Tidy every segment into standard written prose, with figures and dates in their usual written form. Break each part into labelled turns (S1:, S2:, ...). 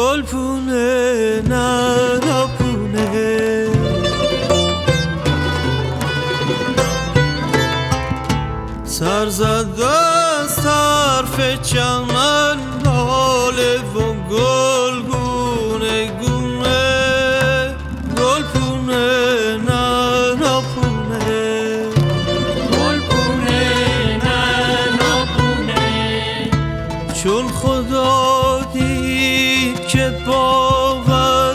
S1: گلپونه نراپونه سر زده از طرف چمن لاله و گلگونه گونه گلپونه نراپونه
S2: گلپونه نراپونه
S1: چون خدا دید که باور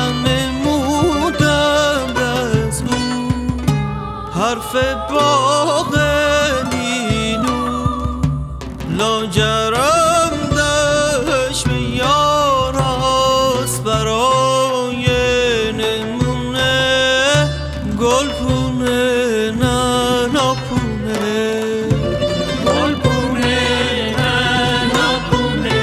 S1: ننمودم از او حرف باغ نینو لاجرم دشت به یاراست برای نمونه گلپونه نراپونه
S2: گلپونه نراپونه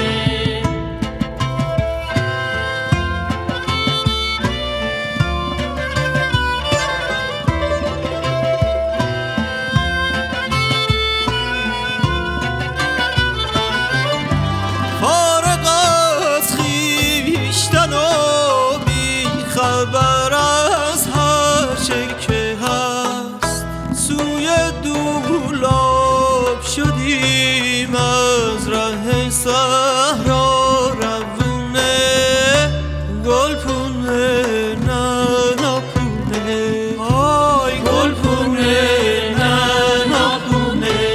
S1: فارغ از خویشتن و بی خبر از هر چه که هست سوی دولاب شدیم از ره صحرا روونه گلپونه نراپونه آی گلپونه نراپونه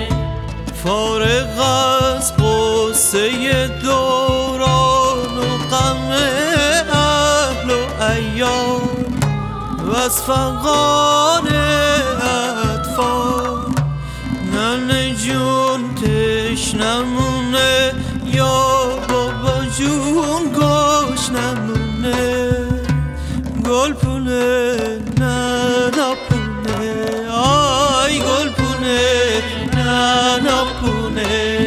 S1: فارغ از قصه دوران و غم اهل و عیار و از فغان اطفال ننه جون تشنمونه یا بابا جون گشنمونه گلپونه نراپونه آی گلپونه نراپونه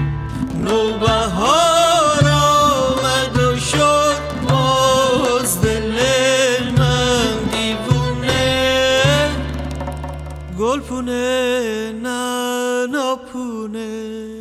S1: نوبهار آمد و شد باز دل من دیوونه گلپونه نراپونه